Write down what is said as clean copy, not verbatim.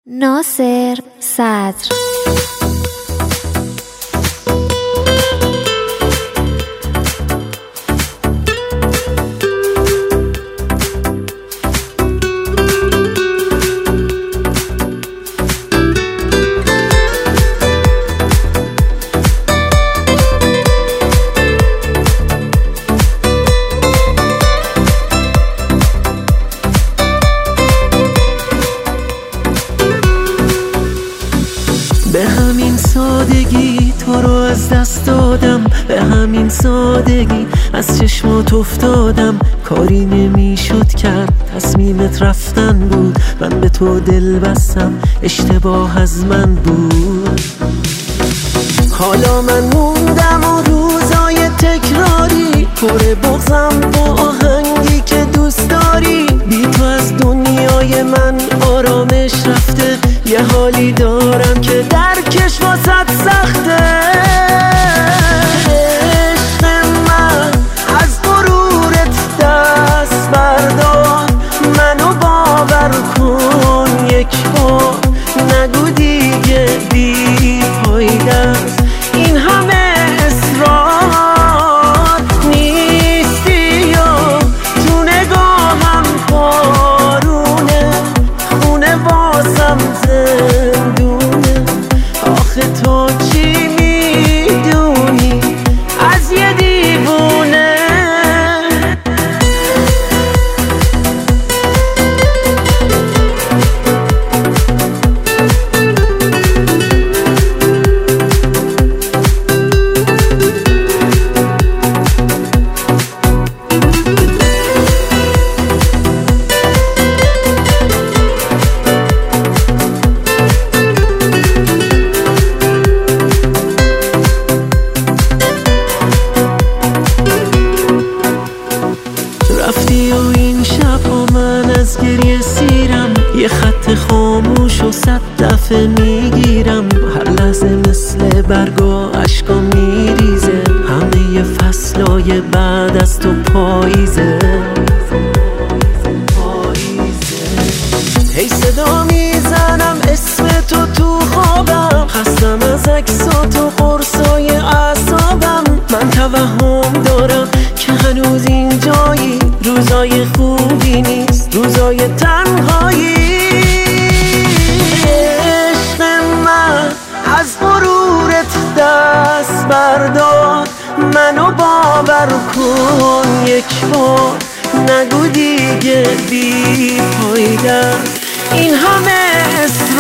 ناصر صدر. به همین سادگی تو رو از دست دادم، به همین سادگی از چشمات افتادم. کاری نمیشد کرد، تصمیمت رفتن بود، من به تو دل بستم، اشتباه از من بود. حالا من موندم و روزای تکراری پر بغضم با آهنگی که دوست داری. بی تو از دنیای من آرامش رفته، یه حالی دارم که درکش واسط سخته. عشق من از غرورت دست بردار، منو باور کن یک بار، نگو دیگه بی فایده است این همه اصرار. نیستی یا تو نگاهم بارونه، خونه واسم زندونه. آخه تو چی میدونی از یه دیوونه؟ رفتی و این شب با من از گریه سیرم، یه خط خاموش و 100 دفعه میگیرم. هر لحظه مثل برگا اشکا میریزه، همه فصلای بعد از تو پاییزه. هی صدا میزنم اسم تو خوابم، خستم از عکسات و قرصای اعصابم. من توهم دارم که هنوز اینجایی، روزای خوبی نیست، روزای تنهایی. عشق من از غرورت دست بردار، منو باور کن یک بار، نگو دیگه بی فایده این همه